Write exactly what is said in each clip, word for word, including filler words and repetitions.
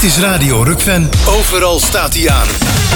Dit is Radio Rukven. Overal staat hij aan.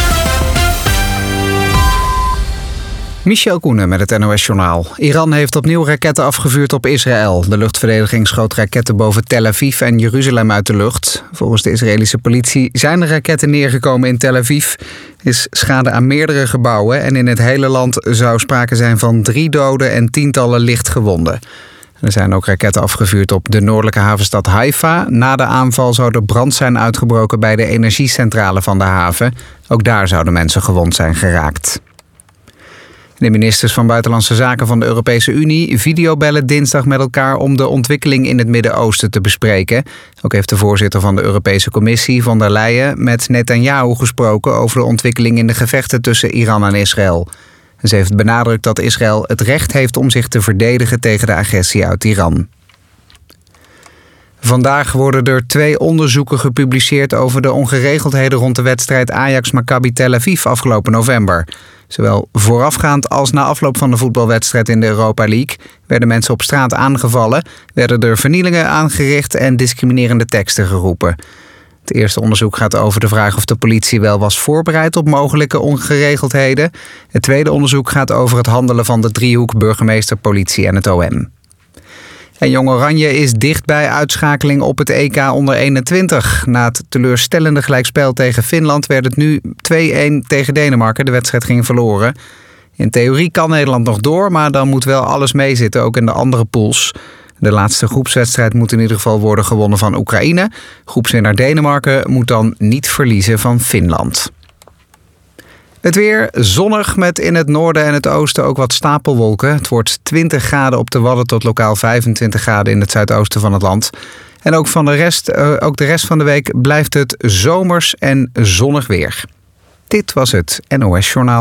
Michel Koenen met het N O S-journaal. Iran heeft opnieuw raketten afgevuurd op Israël. De luchtverdediging schoot raketten boven Tel Aviv en Jeruzalem uit de lucht. Volgens de Israëlische politie zijn de raketten neergekomen in Tel Aviv. Er is schade aan meerdere gebouwen en in het hele land zou sprake zijn van drie doden en tientallen lichtgewonden. Er zijn ook raketten afgevuurd op de noordelijke havenstad Haifa. Na de aanval zou er brand zijn uitgebroken bij de energiecentrale van de haven. Ook daar zouden mensen gewond zijn geraakt. De ministers van Buitenlandse Zaken van de Europese Unie videobellen dinsdag met elkaar om de ontwikkeling in het Midden-Oosten te bespreken. Ook heeft de voorzitter van de Europese Commissie, von der Leyen, met Netanyahu gesproken over de ontwikkeling in de gevechten tussen Iran en Israël. Ze heeft benadrukt dat Israël het recht heeft om zich te verdedigen tegen de agressie uit Iran. Vandaag worden er twee onderzoeken gepubliceerd over de ongeregeldheden rond de wedstrijd Ajax-Maccabi Tel Aviv afgelopen november. Zowel voorafgaand als na afloop van de voetbalwedstrijd in de Europa League werden mensen op straat aangevallen, werden er vernielingen aangericht en discriminerende teksten geroepen. Het eerste onderzoek gaat over de vraag of de politie wel was voorbereid op mogelijke ongeregeldheden. Het tweede onderzoek gaat over het handelen van de driehoek burgemeester, politie en het O M. En Jong Oranje is dicht bij uitschakeling op het E K onder eenentwintig. Na het teleurstellende gelijkspel tegen Finland werd het nu twee-een tegen Denemarken. De wedstrijd ging verloren. In theorie kan Nederland nog door, maar dan moet wel alles meezitten, ook in de andere pools. De laatste groepswedstrijd moet in ieder geval worden gewonnen van Oekraïne. Groepswinnaar Denemarken moet dan niet verliezen van Finland. Het weer zonnig met in het noorden en het oosten ook wat stapelwolken. Het wordt twintig graden op de Wadden tot lokaal vijfentwintig graden in het zuidoosten van het land. En ook, van de rest, uh, ook de rest van de week blijft het zomers en zonnig weer. Dit was het N O S-journaal.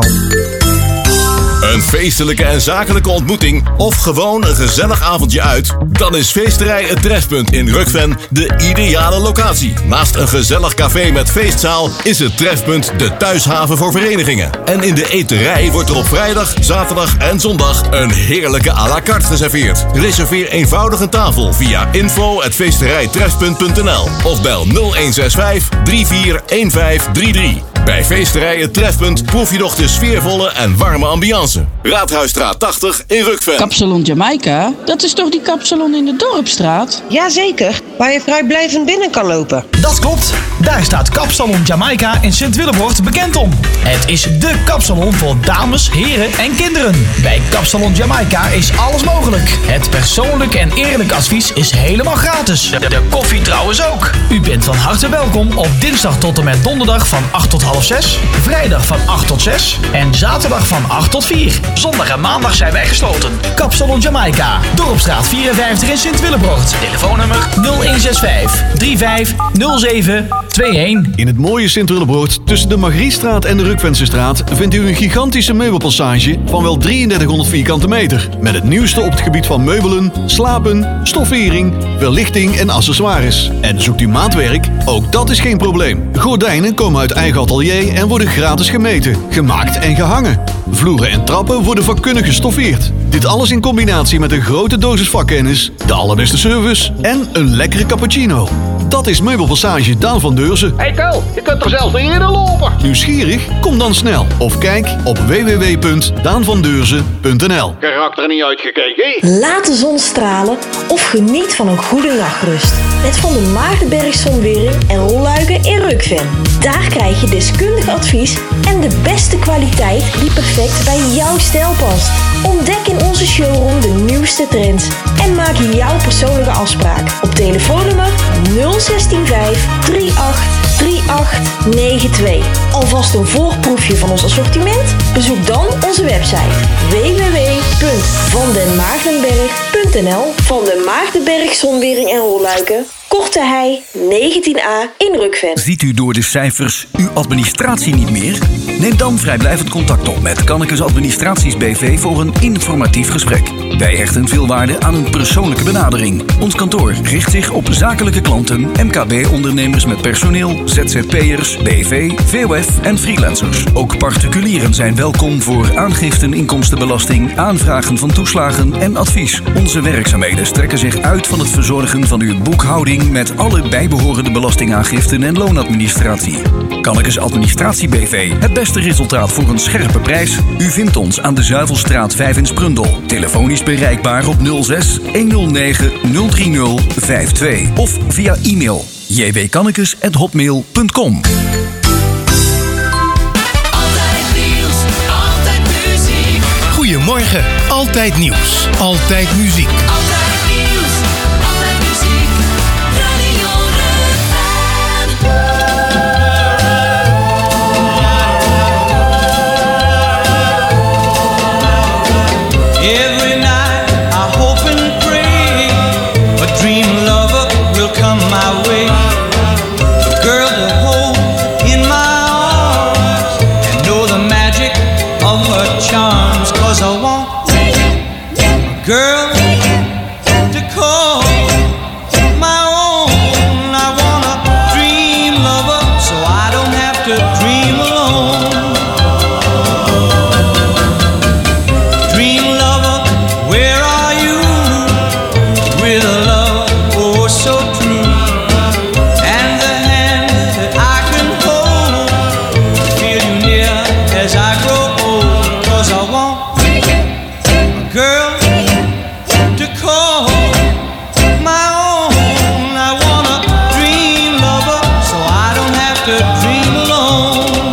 Een feestelijke en zakelijke ontmoeting of gewoon een gezellig avondje uit? Dan is Feesterij Het Trefpunt in Rukven de ideale locatie. Naast een gezellig café met feestzaal is het Trefpunt de thuishaven voor verenigingen. En in de eterij wordt er op vrijdag, zaterdag en zondag een heerlijke à la carte geserveerd. Reserveer eenvoudig een tafel via info at feesterijtrefpunt punt n l of bel nul een zes vijf drie vier een vijf drie drie. Bij Feesterij Het Trefpunt proef je nog de sfeervolle en warme ambiance. Raadhuisstraat tachtig in Rukven. Kapsalon Jamaica? Dat is toch die kapsalon in de Dorpstraat? Jazeker, waar je vrijblijvend binnen kan lopen. Dat klopt. Daar staat Kapsalon Jamaica in Sint-Willebroort bekend om. Het is dé kapsalon voor dames, heren en kinderen. Bij Kapsalon Jamaica is alles mogelijk. Het persoonlijk en eerlijk advies is helemaal gratis. De, de koffie trouwens ook. U bent van harte welkom op dinsdag tot en met donderdag van acht tot half zes. Vrijdag van acht tot zes. En zaterdag van acht tot vier. Zondag en maandag zijn wij gesloten. Kapsalon Jamaica, Dorpstraat vierenvijftig in Sint-Willebroort. Telefoonnummer nul een zes vijf drie vijf nul zeven twee een. In het mooie Sint-Willebroort tussen de Margriestraat en de Rukvensestraat vindt u een gigantische meubelpassage van wel drieëndertighonderd vierkante meter. Met het nieuwste op het gebied van meubelen, slapen, stoffering, verlichting en accessoires. En zoekt u maatwerk? Ook dat is geen probleem. Gordijnen komen uit eigen atelier en worden gratis gemeten, gemaakt en gehangen. Vloeren en trappen worden vakkundig gestoffeerd. Dit alles in combinatie met een grote dosis vakkennis, de allerbeste service en een lekkere cappuccino. Dat is Meubelpassage Daan van Deurzen. Hey Ko, je kunt er zelfs niet in lopen. Nieuwsgierig? Kom dan snel of kijk op w w w punt daan van deurzen punt n l. Karakter er niet uitgekeken. Laat de zon stralen of geniet van een goede nachtrust. Met Van der Maagdenberg Zonwering en Rolluiken in Rukven. Daar krijg je deskundig advies en de beste kwaliteit die perfect bij jouw stijl past. Ontdek in onze showroom de nieuwste trends en maak jouw persoonlijke afspraak op telefoonnummer nul een zes vijf drie acht drie acht negen twee. Alvast een voorproefje van ons assortiment? Bezoek dan onze website w w w punt van den maagdenberg punt n l. Van den Maagdenberg Zonwering en Rolluiken, Korte Hei negentien a in Rukven. Ziet u door de cijfers uw administratie niet meer? Neem dan vrijblijvend contact op met Kannekes Administraties B V voor een informatief gesprek. Wij hechten veel waarde aan een persoonlijke benadering. Ons kantoor richt zich op zakelijke klanten, M K B-ondernemers met personeel, Z Z P'ers, B V, V O F en freelancers. Ook particulieren zijn welkom voor aangiften inkomstenbelasting, aanvragen van toeslagen en advies. Onze werkzaamheden strekken zich uit van het verzorgen van uw boekhouding met alle bijbehorende belastingaangiften en loonadministratie. Kannekes Administratie B V. Het beste resultaat voor een scherpe prijs. U vindt ons aan de Zuivelstraat vijf in Sprundel. Telefonisch bereikbaar op nul zes honderd negen nul drie nul vijf twee of via e-mail j w kannekes at hotmail punt com. Goedemorgen, altijd nieuws, altijd muziek. Altijd nieuws, altijd muziek, Radio Every night I hope and pray a dream lover will come my way. A girl to hold in my arms and know the magic of her charms. 'Cause I want a girl to call my own. I want a dream lover so I don't have to dream alone. Dream lover, where are you? With a love oh so true, and the hand that I can hold, feel you near as I grow old. 'Cause I want a girl to call my own. I want a dream lover so I don't have to dream alone.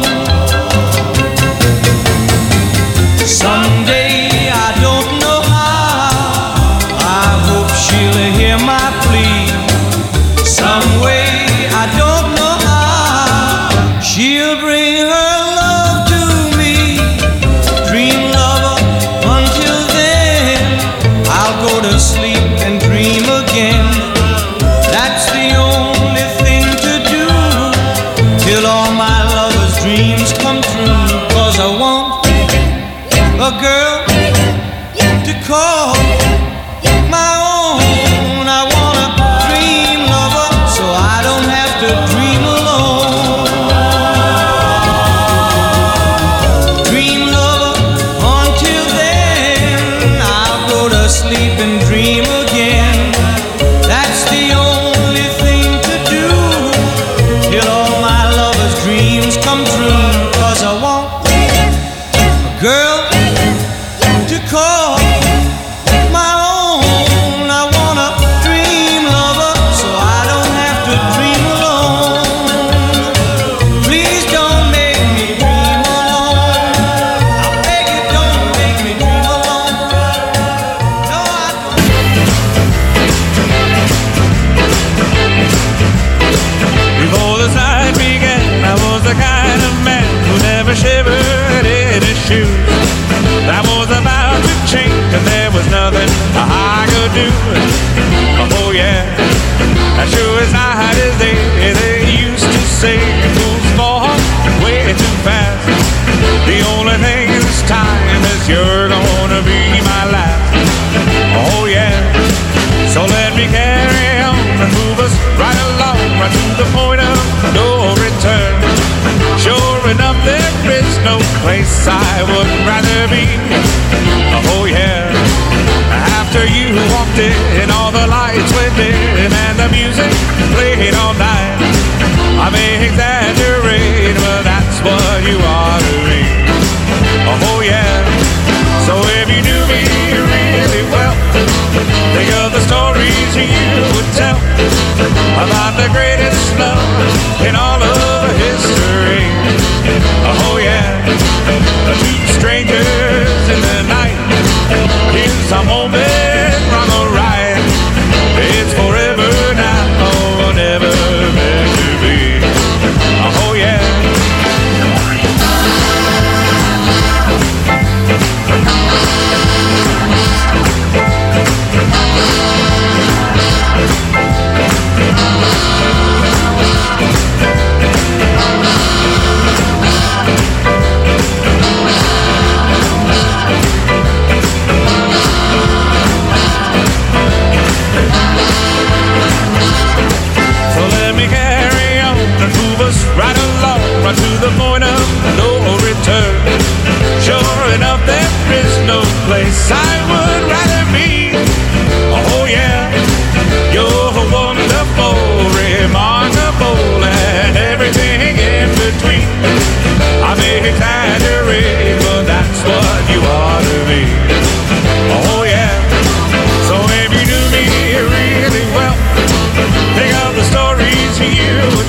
Someday I don't know how, I hope she'll hear my plea. Some way I don't know how, she'll bring her love to me. Dream lover, until then I'll go to sleep and dream again. That's the only thing to do till all my lover's dreams come true. 'Cause I want a girl to call my own. I want a dream lover so I don't have to dream alone. Dream lover, until then I'll go to sleep and dream again. That's the only thing to do till all my lover's dreams come true. 'Cause I want a girl to call my own. I want a dream lover so I don't have to dream alone. Please don't make me dream alone. I beg you, don't make me dream alone. No, I Before the night began, I was the kind of man who never shivered in his shoes. I was about to change and there was nothing I could do. Oh yeah, as sure as night is day, they used to say fools fall way too fast. The only thing this time is you're gonna be my last. Oh yeah, so let me carry on and move us right along, right to the point of no return. Sure enough, there is no place I would rather be. Oh yeah, after you walked in, all the lights went dim and the music played all night. I may exaggerate, but that's what you are to me. Oh yeah, so if you knew me really well, think of the stories you would tell about the greatest love in all of history. Oh yeah, two strangers in the night. Here's a moment wrong or right. It's forever now or never meant to be. Oh yeah.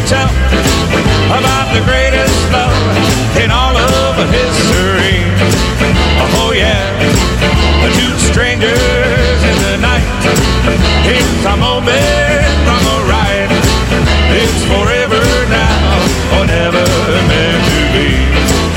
would tell about the greatest love in all of history. Oh yeah, two strangers in the night. It's a moment from a ride. It's forever now or never meant to be.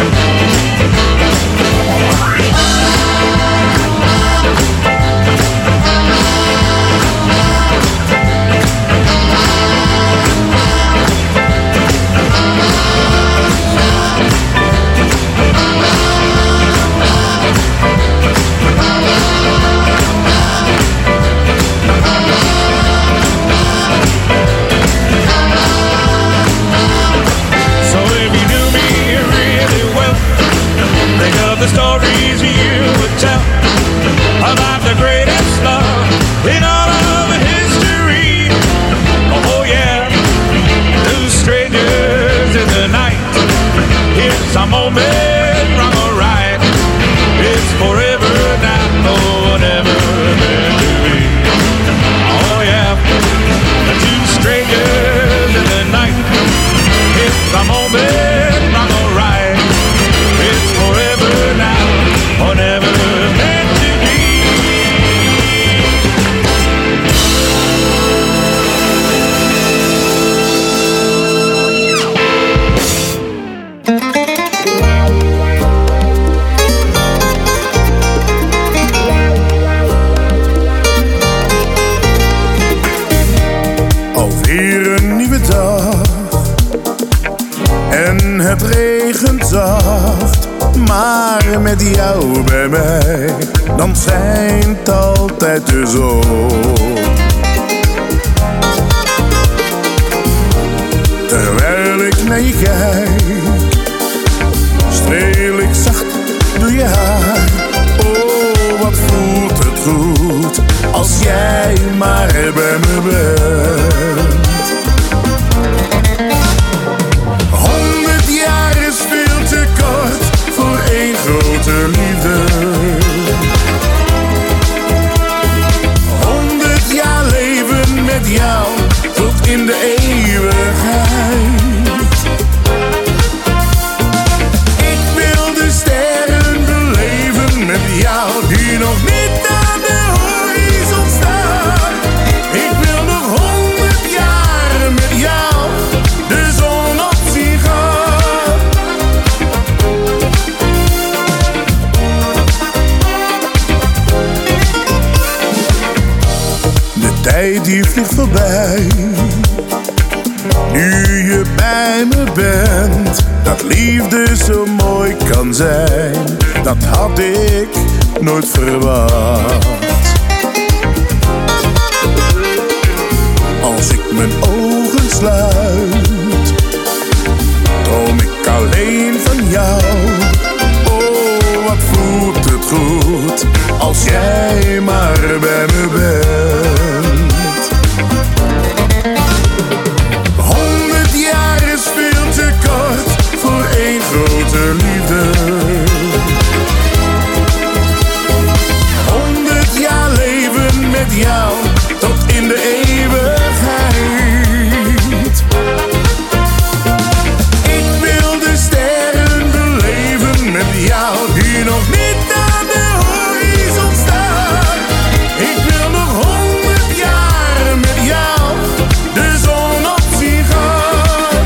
The stories you would tell about the greatest love in all of history. Oh yeah, two strangers in the night. Here's a moment from a ride. It's forever now, no never meant to be. Oh yeah, two strangers in the night. It's a moment from a ride. It's forever now or never meant to be. Alweer een nieuwe dag en het regent zacht. Maar met jou bij mij, dan schijnt altijd de zon. Terwijl ik naar je kijk, streel ik zacht door je haar. Oh, wat voelt het goed, als jij maar bij me bent. Honderd jaar is veel te kort voor één grote liefde. Honderd jaar leven met jou tot in de eeuwigheid. Ik wil de sterren beleven met jou die nog niet aan de horizon staan. Ik wil nog honderd jaar met jou de zon op zien gaan. De tijd die vliegt voorbij, nu je bij me bent. Dat liefde zo mooi kan zijn, dat had ik nooit verwacht. Als ik mijn ogen sluit, droom ik alleen van jou. Oh, wat voelt het goed, als jij maar bij me bent. Honderd jaar is veel te kort voor één grote liefde. Honderd jaar leven met jou tot in de eeuwigheid. Ik wil de sterren beleven met jou die nog niet aan de horizon staan. Ik wil nog honderd jaar met jou de zon op zien gaan.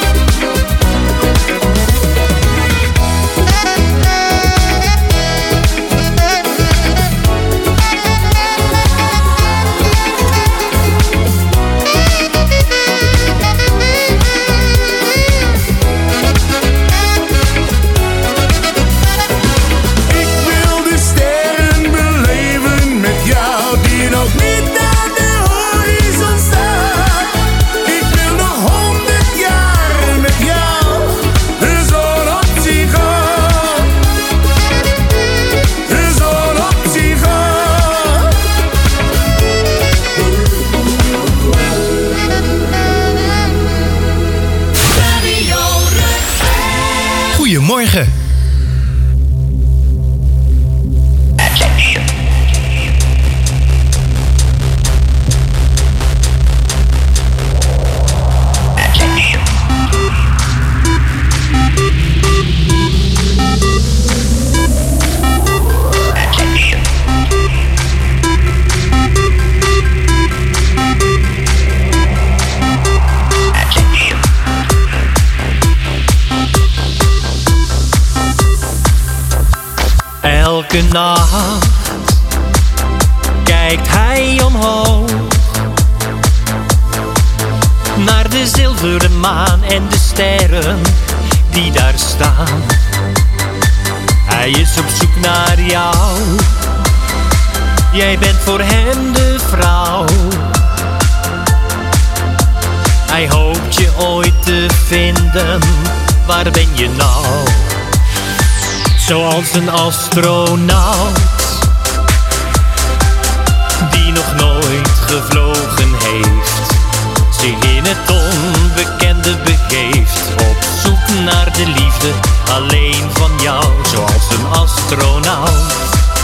Goedemorgen. Elke nacht kijkt hij omhoog naar de zilveren maan en de sterren die daar staan. Hij is op zoek naar jou, jij bent voor hem de vrouw. Hij hoopt je ooit te vinden, waar ben je nou? Zoals een astronaut die nog nooit gevlogen heeft, zich in het onbekende begeeft, op zoek naar de liefde alleen van jou. Zoals een astronaut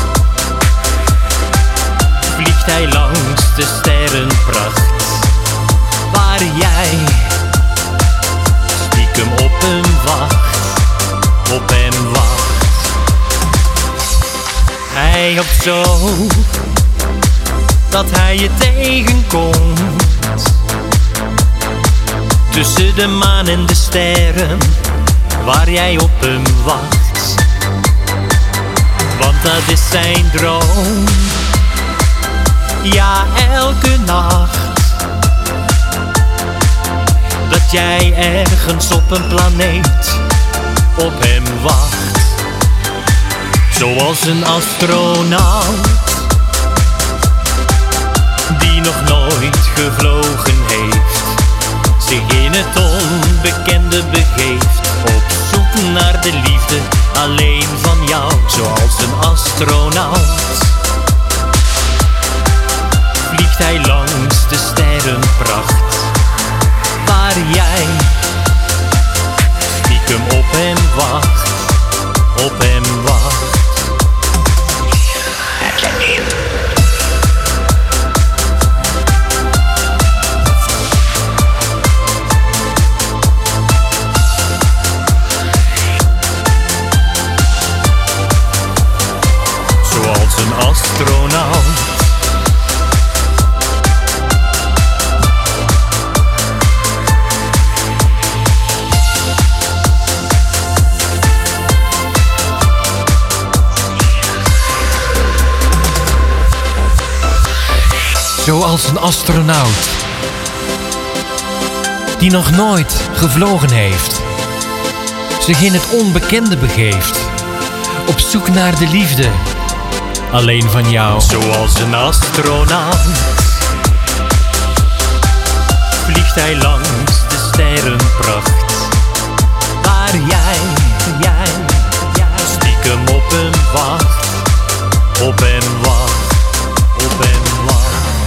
vliegt hij langs de sterrenpracht, waar jij stiekem op hem wacht, op hem wacht. Hij hoopt zo dat hij je tegenkomt tussen de maan en de sterren, waar jij op hem wacht. Want dat is zijn droom, ja, elke nacht, dat jij ergens op een planeet op hem wacht. Zoals een astronaut die nog nooit gevlogen heeft, zich in het onbekende begeeft, op zoek naar de liefde alleen van jou. Zoals een astronaut vliegt hij langs de sterrenpracht, waar jij stiekem op hem wacht, op hem wacht. Zoals een astronaut Zoals een astronaut die nog nooit gevlogen heeft, zich in het onbekende begeeft, op zoek naar de liefde alleen van jou. Zoals een astronaut vliegt hij langs de sterrenpracht, waar jij, jij, jij stiekem op hem wacht, op hem wacht, op hem wacht.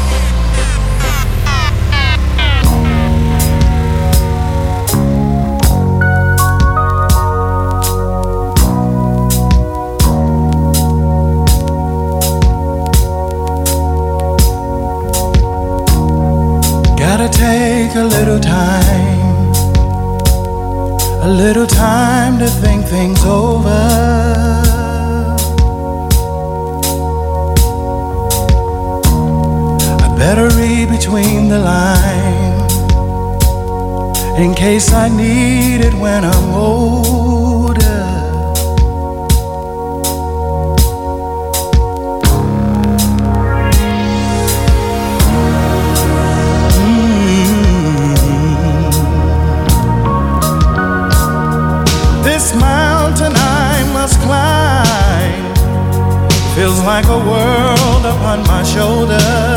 Gotta take a little time, a little time to think things over. I better read between the lines, in case I need it when I'm older. Feels like a world upon my shoulder.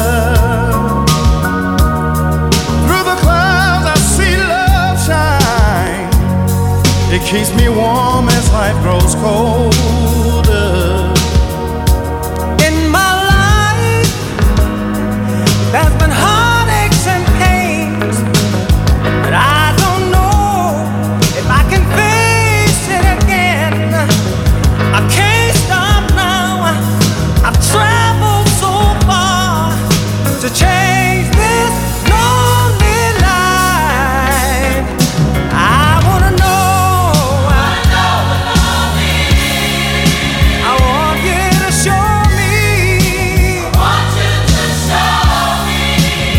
Through the clouds I see love shine. It keeps me warm as life grows colder. In my life there's been heartaches and pains, but I don't know if I can face it again. I can't stop now. I've traveled so far to change this lonely life. I wanna know, I know what love is. I want you to show me, I want you to show me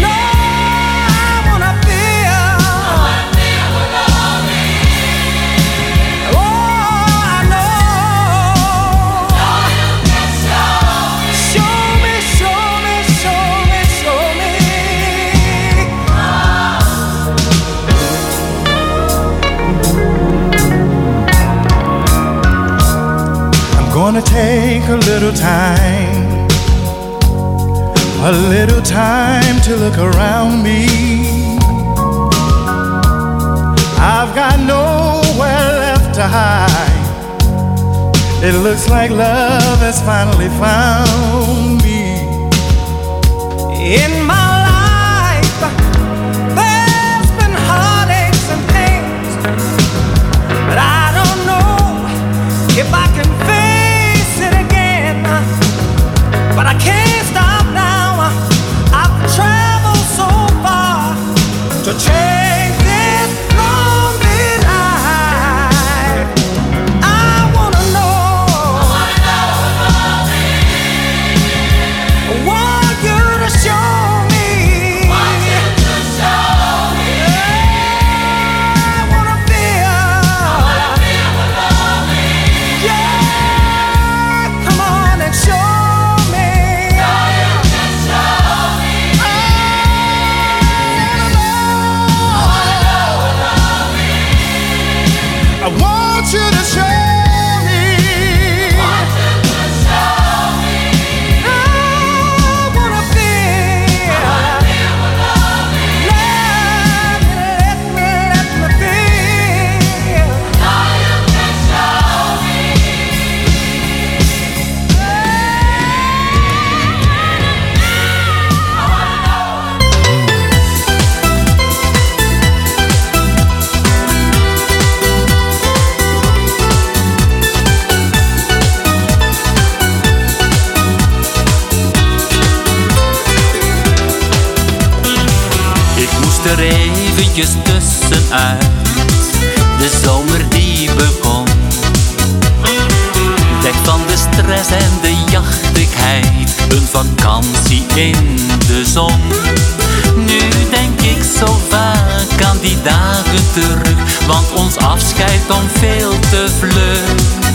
wanna take a little time, a little time to look around me. I've got nowhere left to hide. It looks like love has finally found me. In my life, there's been heartaches and pains, but I don't know if I can face it again. But I can't stop now. I've traveled so far to change this lonely life. I wanna know, I want you to show me, yeah, I wanna feel, yeah, come on and show me. I want you to show me. I wanna feel. Let me, let me, let me feel. Ik moest er eventjes tussenuit, de zomer die begon. Weg van de stress en de jachtigheid, een vakantie in de zon. Nu denk ik zo vaak aan die dagen terug, want ons afscheid kwam veel te vlug.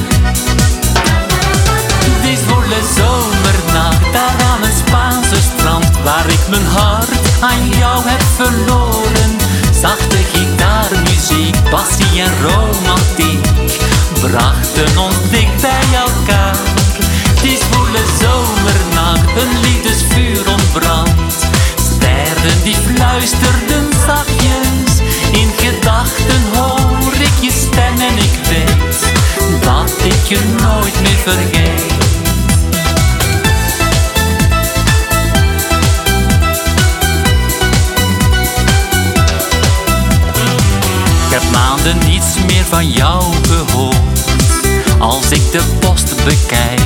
Die zwoele zomernacht, daar aan het Spaanse strand, waar ik mijn hart aan jou heb verloren. Zachte gitaarmuziek, passie en romantiek brachten ons dicht bij elkaar. Die zwoele zomernacht, een liefdesvuur ontbrandt. Sterren die fluisterden zachtjes, in gedachten hoor ik je stem en ik weet dat ik je nooit meer vergeet. Ik heb maanden niets meer van jou gehoord, als ik de post bekijk.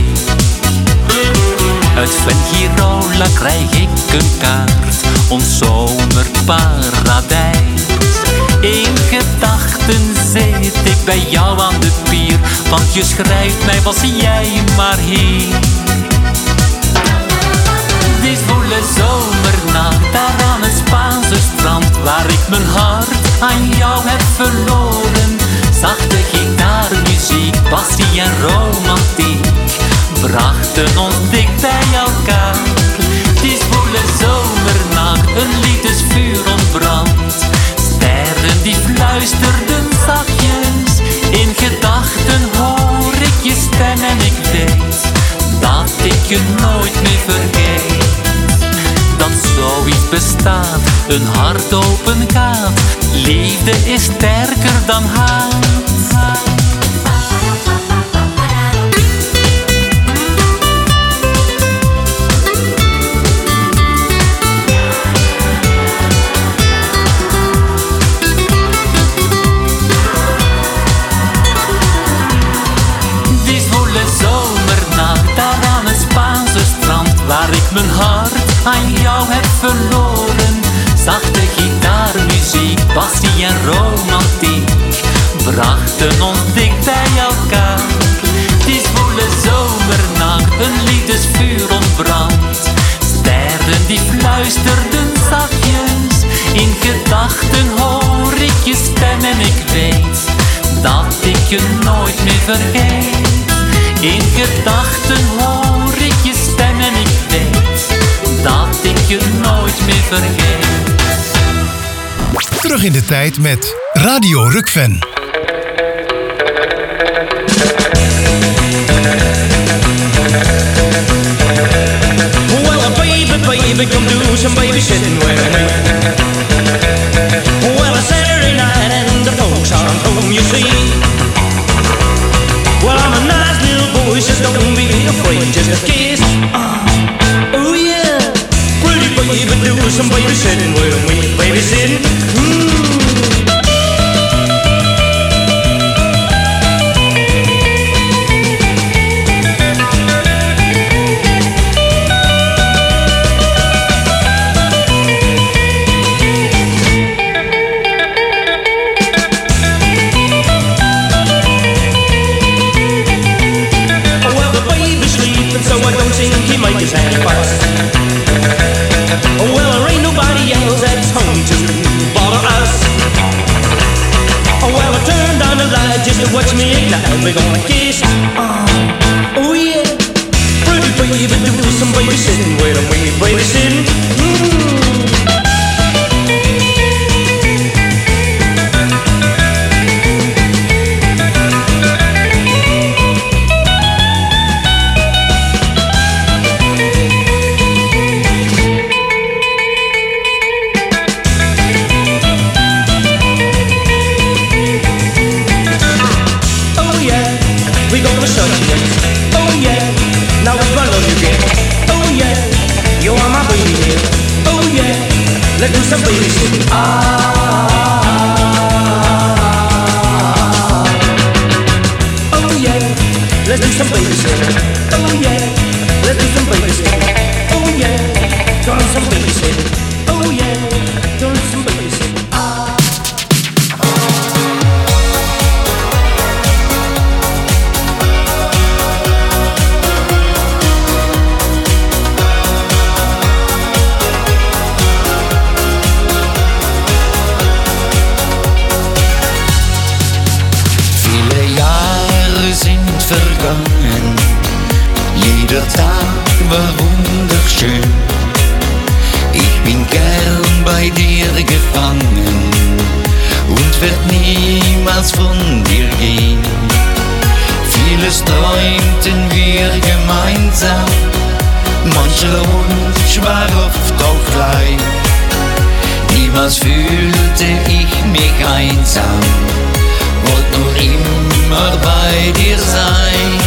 Uit Fuengirola krijg ik een kaart, ons zomerparadijs. In gedachten zit ik bij jou aan de pier, want je schrijft mij, was jij maar hier. Die zwoele zomernacht, daar aan het Spaanse strand, waar ik mijn hart aan jou heb verloren. Zachte gitaarmuziek, passie en romantiek brachten ons dicht bij elkaar. Die zwoele zomernacht, een liefdesvuur ontbrandt. Sterren die fluisterden zachtjes, in gedachten hoor ik je stem en ik weet dat ik je nooit meer vergeet. Dat zoiets bestaat, een hart open gaat. Liefde is sterker dan haat. Die zwoele zomernacht, daar aan het Spaanse strand, waar ik mijn hart aan jou heb verloren. Zachte gitaarmuziek, passie en romantiek brachten ons dicht bij elkaar. Die zwoele zomernacht, een liefdesvuur ontbrandt. Sterren die fluisterden zachtjes, in gedachten hoor ik je stem en ik weet dat ik je nooit meer vergeet. In gedachten hoor ik je stem en ik weet dat ik je nooit meer vergeet. Terug in de tijd met Radio Rukven. baby, come do some babysitting with me. Well, it's Saturday night and the folks aren't home, you see. Well, I'm a nice little boy, so don't be afraid, just a kiss. Uh, oh yeah, pretty baby, do some babysitting with me, babysitting. Mm. Well, there ain't nobody else that's home to bother us. Well, I turned on the light just to watch me ignite. We're gonna kiss. Uh, oh yeah, pretty baby, do some babysitting with me, babysitting. Mm. Let's do some babysitting. Ah, oh yeah, let's do some babysitting. Oh yeah, let's do some babysitting. Oh yeah, doing some babysitting. Oh yeah, doing some babysitting. Ah. Vergangen. Jeder Tag war wunderschön. Ich bin gern bei dir gefangen und werd niemals von dir gehen. Vieles träumten wir gemeinsam, mancher Wunsch war oft auch klein. Niemals fühlte ich mich einsam, wollt nur immer bei dir sein.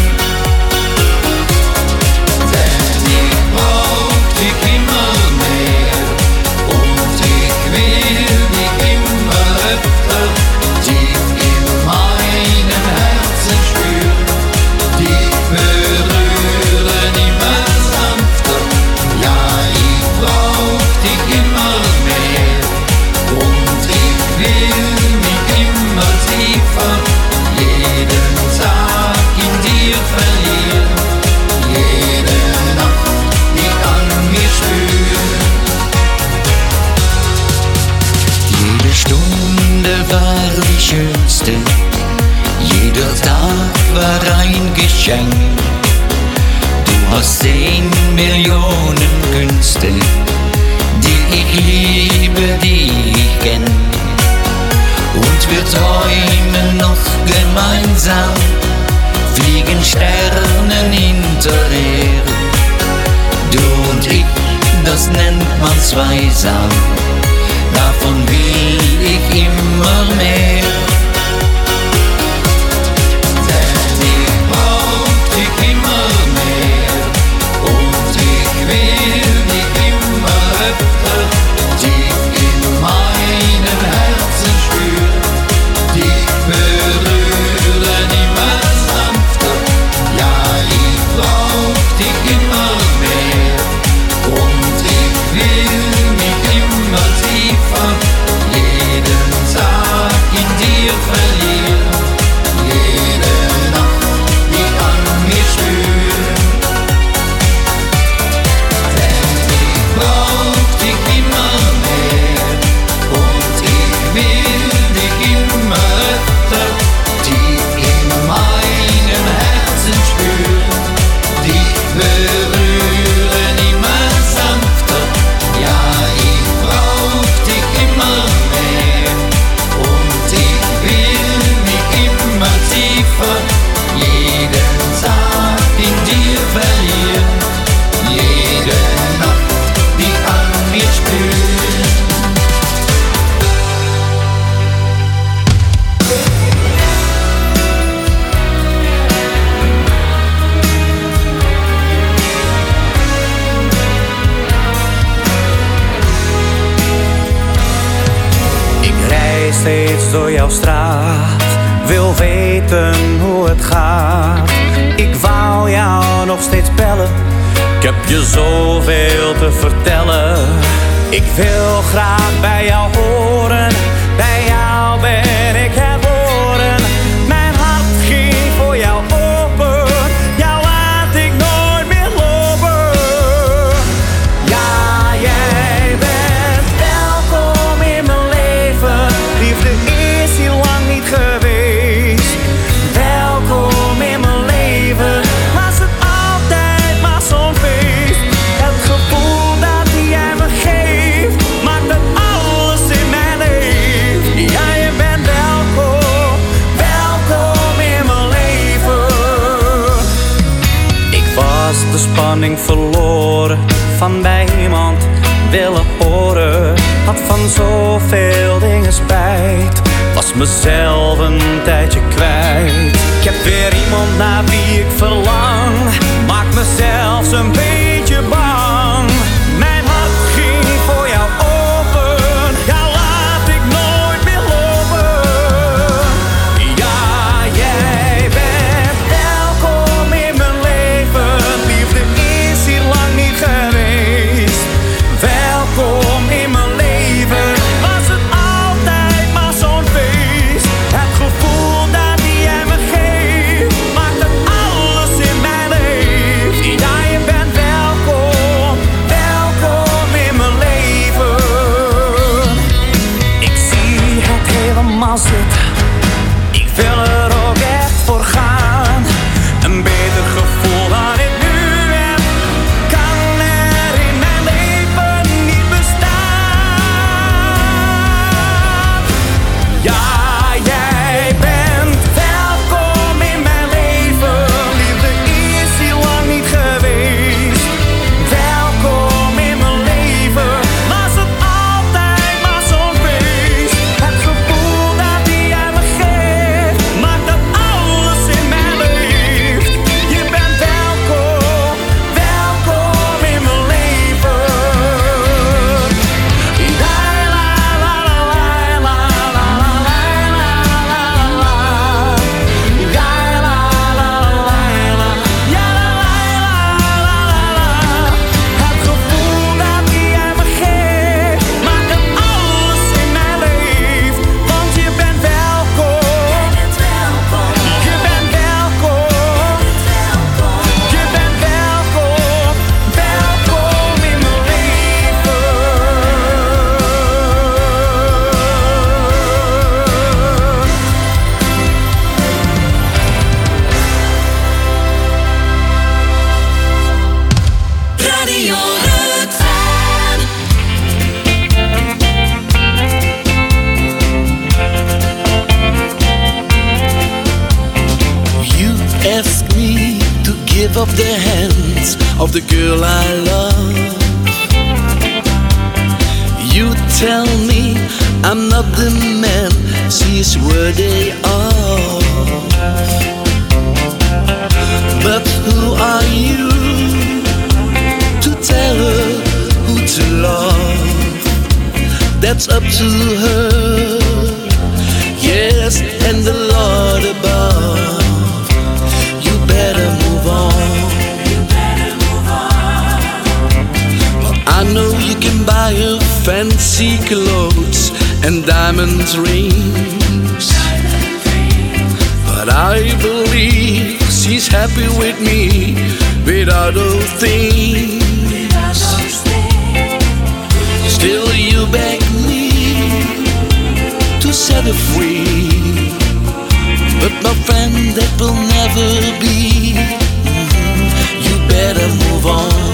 Denn ich brauch dich immer mehr und ich will dich immer öfter tief in meinem Herzen spüren. Dich berühren immer sanfter. Ja, ich brauch dich immer mehr und ich will mich immer tiefer jeden Tag in dir verlieren. Jede Nacht dich an mir spüren. Jede Stunde war die schönste, jeder Tag war ein Geschenk. Du hast zehn Millionen Künste, die ich liebe, die ich kenn. Und wir träumen noch gemeinsam, fliegen Sternen hinterher. Du und ich, das nennt man zweisam, davon will ich immer mehr. Denn ich brauch dich immer mehr und ich will dich immer öfter tief in meinem Herzen spüren. Dich berühren immer sanfter. Ja, ich brauch dich immer mehr und ich will mich immer tiefer jeden Tag in dir door jouw straat, wil weten hoe het gaat. Ik wou jou nog steeds bellen, ik heb je zoveel te vertellen. Ik wil graag bij jou horen, bij jou ben ik herboren. Mijn hart ging voor jou open, jou laat ik nooit meer lopen. Ja, jij bent welkom in mijn leven, liefde is hier lang niet geweest. Welkom in mijn leven, was het altijd maar zo'n feest. Het gevoel dat jij me geeft, maakt het alles in mijn leven. Ja, je bent welkom, welkom in mijn leven. Ik was de spanning verloren, van bij iemand willen horen. Had van zoveel dingen spijt, was mezelf een tijdje kwijt. Ik heb weer iemand naar wie ik verlang, maakt me zelfs een beetje bang. Mijn hart ging voor jou open, jou laat ik nooit meer lopen. Ja, jij bent welkom in mijn leven, liefde is hier lang niet geweest. Welkom in mijn leven, was het altijd maar zo'n feest. Het gevoel dat jij me geeft, maakt het alles in mijn leven. Ja, je bent welkom, welkom in mijn leven. Ik zie het helemaal zitten, ik wil er ook echt voor gaan. Een beter gevoel dan ik nu heb, kan er in mijn leven niet bestaan. Ja, jij bent welkom in mijn leven, liefde is hier lang niet geweest. Welkom in mijn leven, was het altijd maar zo'n feest. Het gevoel dat jij me geeft, maakt dat alles in mijn leven. Je bent welkom, welkom in mijn leven. La la la la la la la la la la. Ja, la la la la. Ja, la la la la. Het gevoel dat jij me geeft, maakt het alles in mijn leven. Want je bent welkom, je bent welkom, je bent welkom, je bent welkom, welkom in mijn leven. Radio Rutven. You ask me to give up the hands of the girl I love. You tell me I'm not the man she's worthy of. But who are you to tell her who to love? That's up to her. Yes, and the Lord above. You better move on. I know you can buy her fancy clothes and diamond rings, but I believe she's happy with me without those things. Still you beg me to set her free, but my friend, that will never be. You better move on.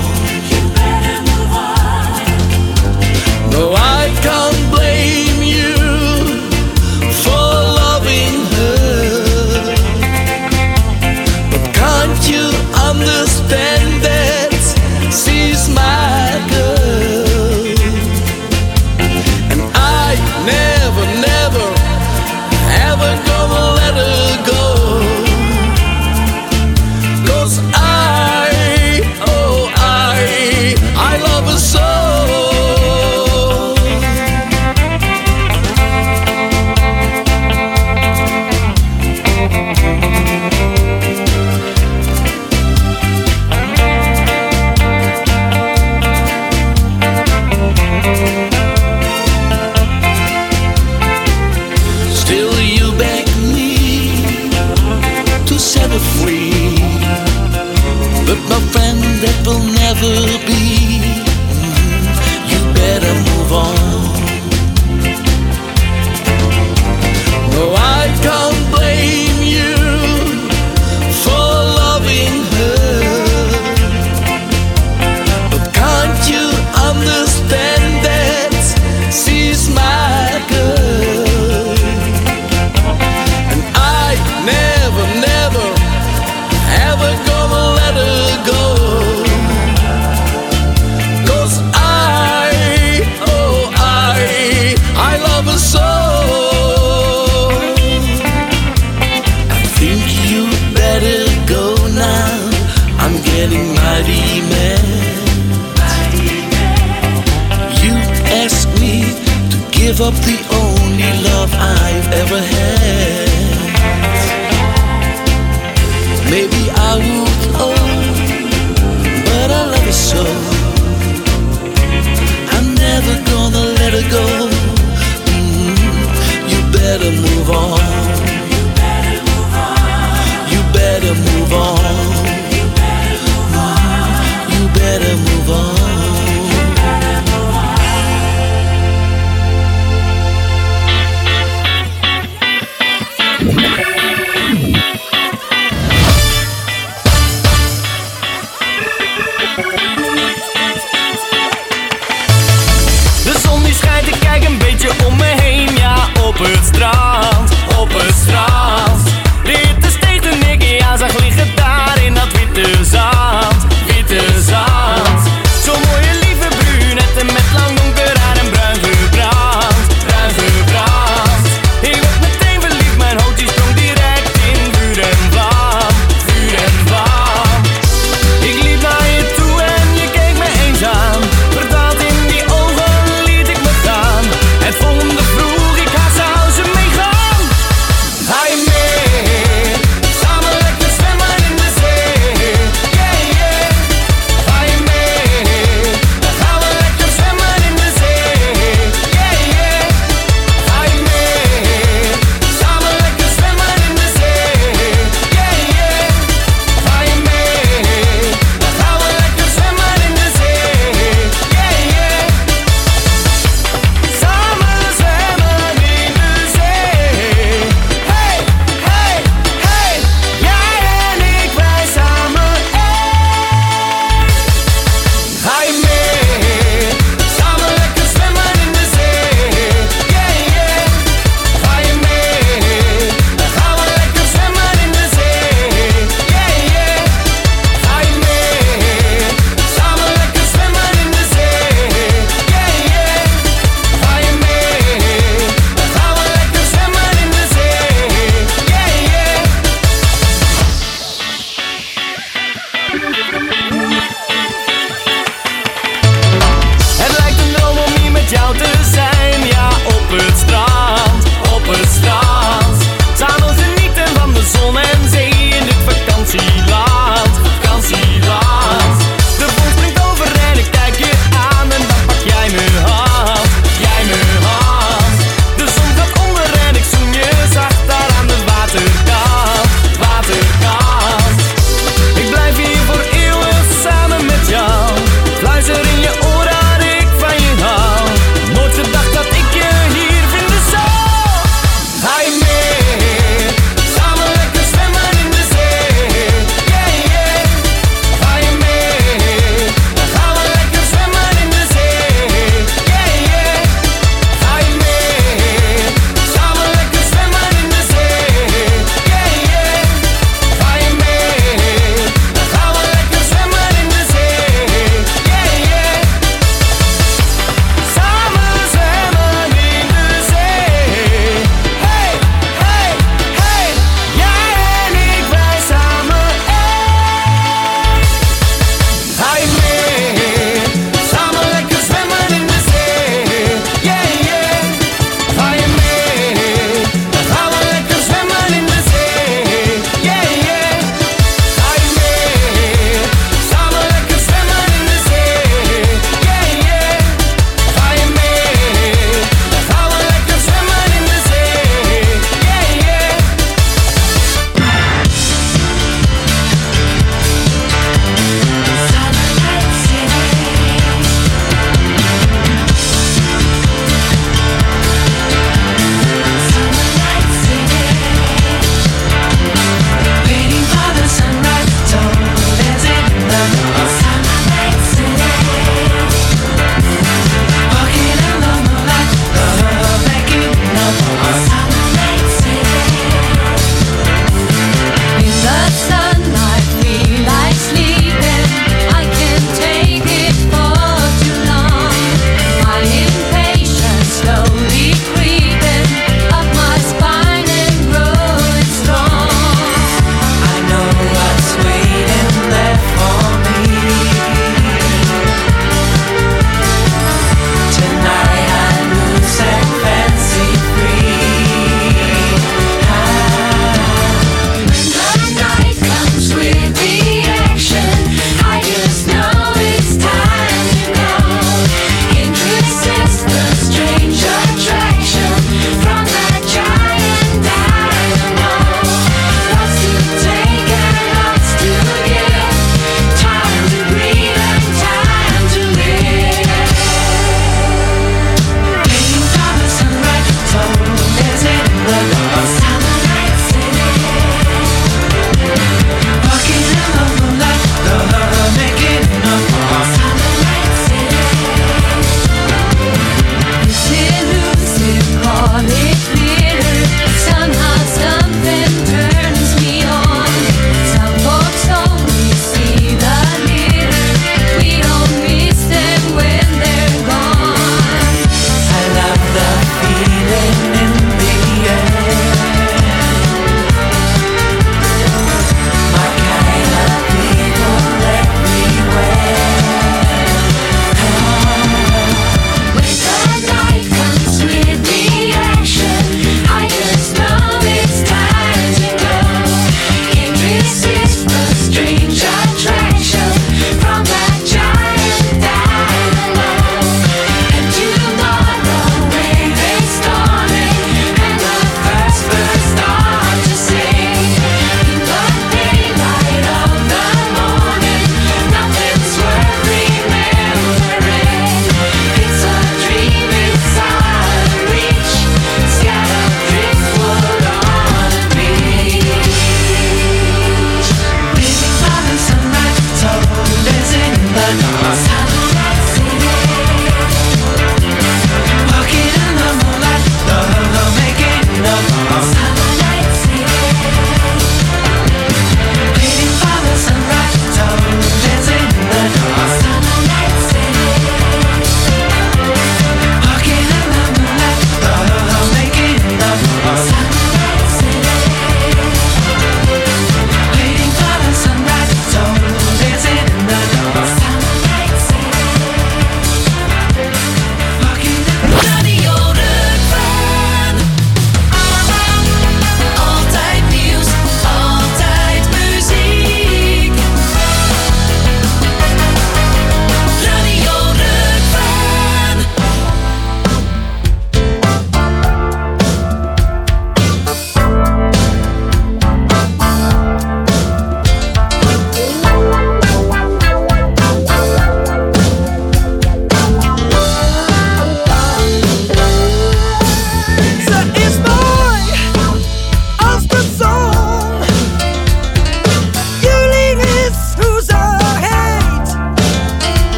No, I can't blame you for loving her, but can't you understand that she's my girl? And I never, never, ever gonna let her go. will never be. Mm, you better move on. No, I can't blame you for loving her, but can't you understand that she's my girl? And I never, never, ever gonna let her go. 'Cause I, oh I, I love her so. Getting mighty mad. You ask me to give up the only love I've ever had. Maybe I would, oh, but I love her so. I'm never gonna let her go. Mm, you better move on. You better move on. Better move on.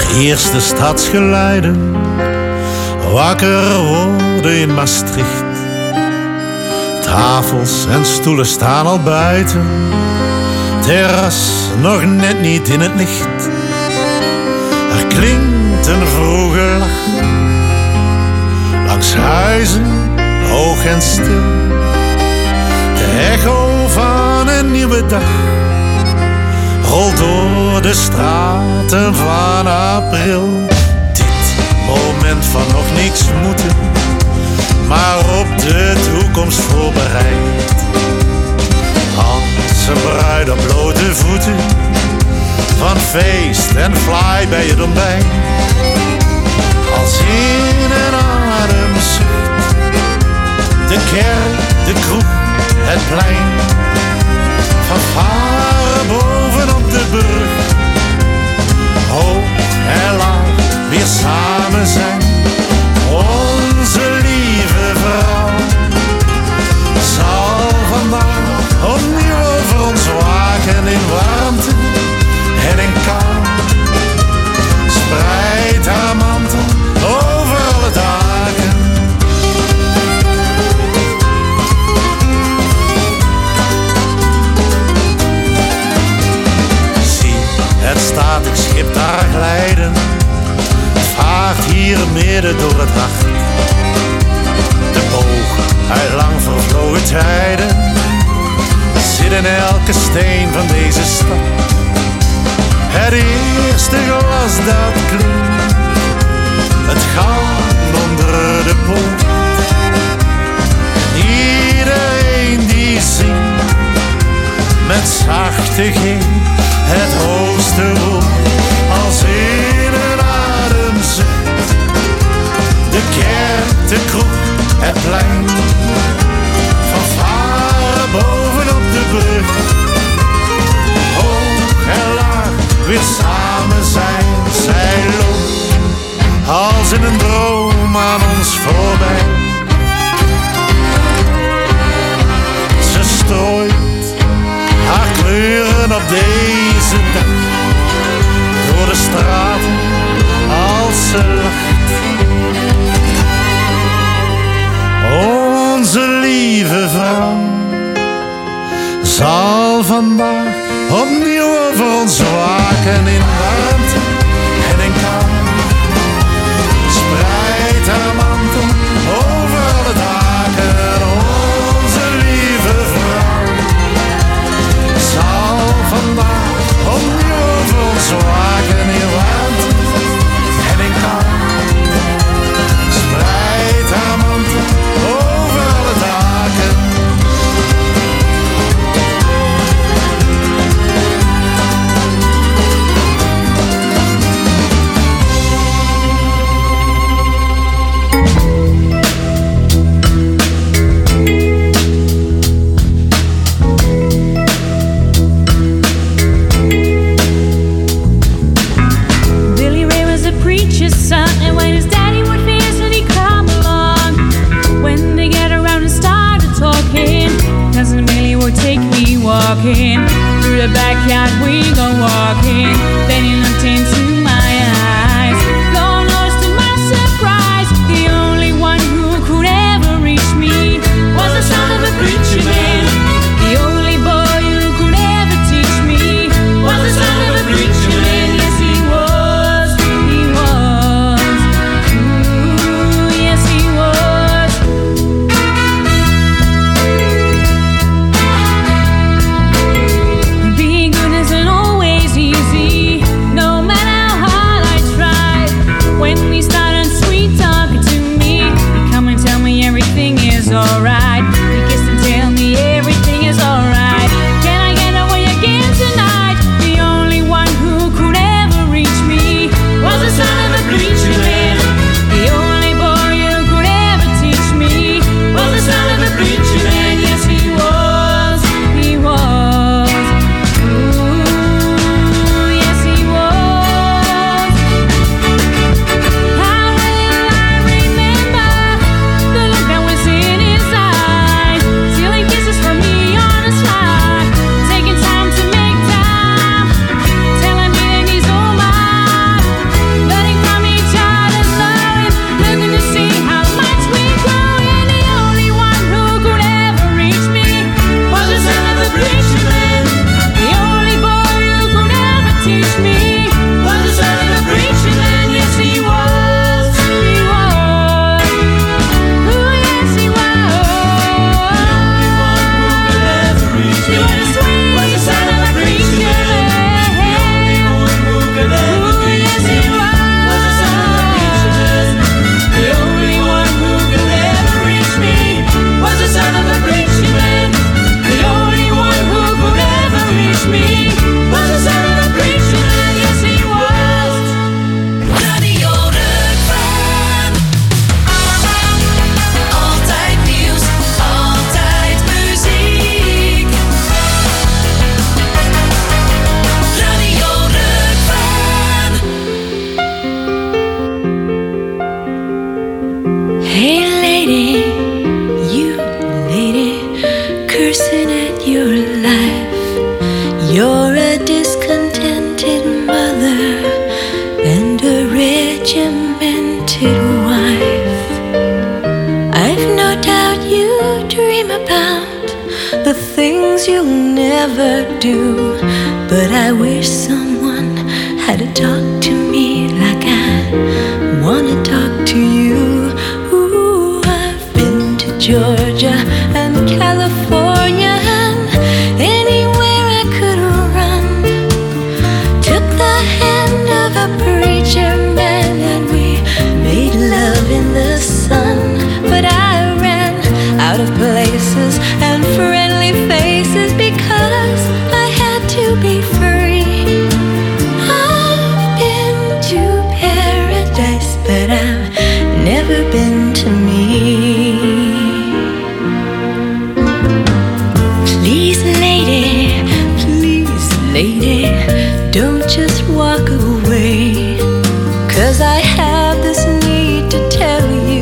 De eerste stadsgeluiden, wakker worden in Maastricht. Tafels en stoelen staan al buiten, terras nog net niet in het licht. Er klinkt een vroege lach, langs huizen hoog en stil. De echo van een nieuwe dag rolt door de straten van april. Dit moment van nog niks moeten, maar op de toekomst voorbereid. Als een bruid op blote voeten, van feest en fly bij het ontbijt. Als in een ademzucht, de kerk, de kroeg, het plein. Van varen bovenop de brug, hoog en laag weer samen zijn. Onze lieve vrouw zal vandaag opnieuw over ons waken in warmte en in kou. Spreid haar mantel over alle dagen. Zie het statisch schip daar glijden, het vaart hier midden door het nacht. De boog uit lang vervlogen tijden zit in elke steen van deze stad. Het eerste glas dat klinkt, het goud onder de poort. Iedereen die zingt, met zachte G, het hoogste woord. Als in een ademzucht, de kerk, de kroeg, het plein. Van varen bovenop de brug, hoog en laag weer samen zijn. Zij loopt als in een droom aan ons voorbij. Ze strooit haar kleuren op deze dag, door de straten als ze lacht. Onze lieve vrouw zal vandaag opnieuw over ons waken in warmte en in kou. Spreid haar mantel over alle dagen. Onze lieve vrouw zal vandaag opnieuw over ons waken in warmte en in kou. Spreid haar mantel over alle dagen. Take me walking through the backyard, we go walking. Then he looked into my eyes. Lord knows to my surprise, the only one who could ever reach me was the son of a preacher man. The only boy who could ever teach me was the son of a preacher man. Yes, he was, he was. Ooh, yes, he was. Being good isn't always easy, no matter your life. You're a discontented mother and a regimented wife. I've no doubt you dream about the things you'll never do, but I wish someone had to talk to me like I wanna talk to you. Ooh, I've been to Georgia and California and anywhere I could run. Took the hand of a preacher man and we made love in the sun. But I ran out of places and friendly faces because I had to be free. I've been to paradise, but I've never been to me. Please, lady, please, lady, don't just walk away, 'cause I have this need to tell you.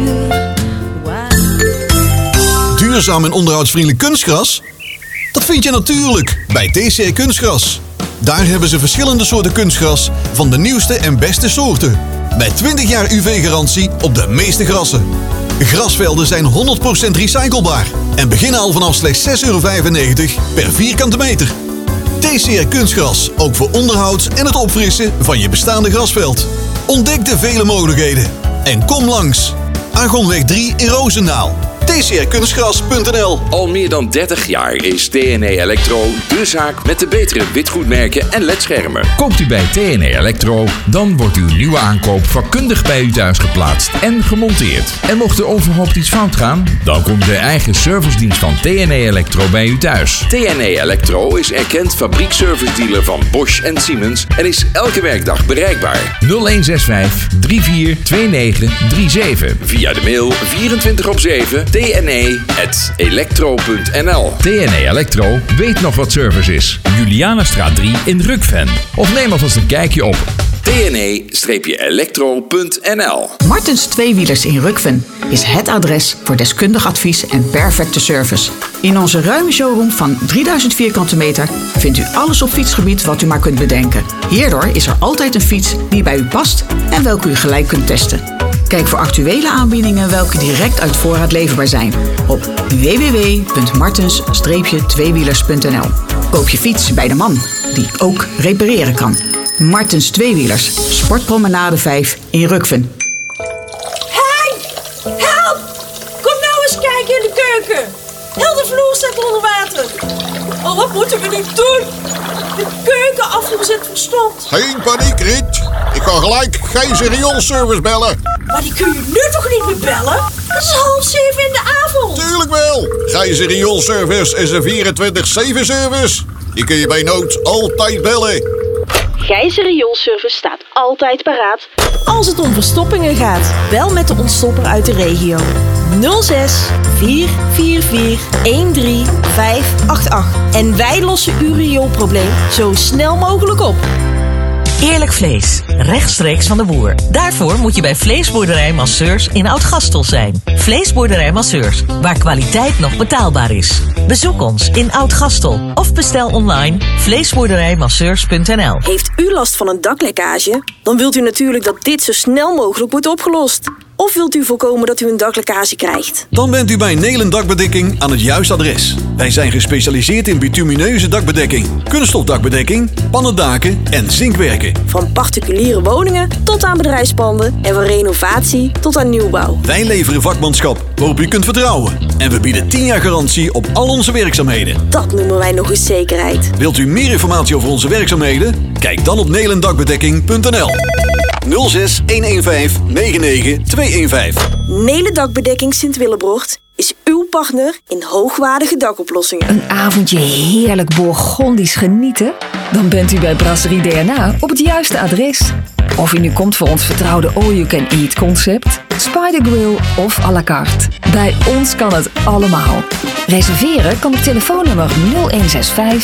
Duurzaam en onderhoudsvriendelijk kunstgras? Dat vind je natuurlijk bij T C R Kunstgras. Daar hebben ze verschillende soorten kunstgras van de nieuwste en beste soorten. Met twintig jaar U V-garantie op de meeste grassen. Grasvelden zijn honderd procent recyclebaar en beginnen al vanaf slechts zes euro vijfennegentig per vierkante meter. T C R Kunstgras, ook voor onderhoud en het opfrissen van je bestaande grasveld. Ontdek de vele mogelijkheden en kom langs. Argonweg drie in Roosendaal. T C R kunstgras punt n l. Al meer dan dertig jaar is T N E Electro de zaak met de betere witgoedmerken en ledschermen. Koopt u bij T N E Electro, dan wordt uw nieuwe aankoop vakkundig bij u thuis geplaatst en gemonteerd. En mocht er overhoopt iets fout gaan, dan komt de eigen servicedienst van T N E Electro bij u thuis. T N E Electro is erkend fabriekservice-dealer van Bosch en Siemens en is elke werkdag bereikbaar. nul een zes vijf drie vier twee negen drie zeven. Via de mail vierentwintig op zeven t n e at electro punt n l. T N E Electro weet nog wat service is. Julianastraat drie in Rukven. Of neem alvast een kijkje op T N E electro punt n l. Martens Tweewielers in Rukven is het adres voor deskundig advies en perfecte service. In onze ruime showroom van drieduizend vierkante meter vindt u alles op fietsgebied wat u maar kunt bedenken. Hierdoor is er altijd een fiets die bij u past en welke u gelijk kunt testen. Kijk voor actuele aanbiedingen welke direct uit voorraad leverbaar zijn op w w w punt martens tweewielers punt n l. Koop je fiets bij de man die ook repareren kan. Martens Tweewielers, Sportpromenade vijf in Rukven. Hey! Help! Kom nou eens kijken in de keuken. Heel de vloer staat onder water. Oh, wat moeten we nu doen? De keukenafvoer zit verstomd. Geen paniek, Riet. Ik kan gelijk geen rioolservice bellen. Maar die kun je nu toch niet meer bellen? Het is half zeven in de avond. Tuurlijk wel. Gijzer Rioolservice is een vierentwintig zeven service. Die kun je bij nood altijd bellen. Gijzer Rioolservice staat altijd paraat. Als het om verstoppingen gaat, bel met de ontstopper uit de regio. nul zes vier vier vier een drie vijf acht acht. En wij lossen uw rioolprobleem zo snel mogelijk op. Eerlijk vlees, rechtstreeks van de boer. Daarvoor moet je bij Vleesboerderij Masseurs in Oud-Gastel zijn. Vleesboerderij Masseurs, waar kwaliteit nog betaalbaar is. Bezoek ons in Oud-Gastel of bestel online vleesboerderijmasseurs punt n l. Heeft u last van een daklekkage? Dan wilt u natuurlijk dat dit zo snel mogelijk wordt opgelost. Of wilt u voorkomen dat u een daklekkage krijgt? Dan bent u bij Nelen Dakbedekking aan het juiste adres. Wij zijn gespecialiseerd in bitumineuze dakbedekking, kunststofdakbedekking, pannendaken en zinkwerken. Van particuliere woningen tot aan bedrijfspanden en van renovatie tot aan nieuwbouw. Wij leveren vakmanschap waarop u kunt vertrouwen. En we bieden tien jaar garantie op al onze werkzaamheden. Dat noemen wij nog eens zekerheid. Wilt u meer informatie over onze werkzaamheden? Kijk dan op nelendakbedekking punt n l. nul zes een een vijf negen negen twee een vijf. Nelen Dakbedekking Sint-Willebrocht is uw partner in hoogwaardige dakoplossingen. Een avondje heerlijk Bourgondisch genieten? Dan bent u bij Brasserie D N A op het juiste adres. Of u nu komt voor ons vertrouwde all-you-can-eat concept, Spider Grill of à la carte. Bij ons kan het allemaal. Reserveren kan op telefoonnummer nul een zes vijf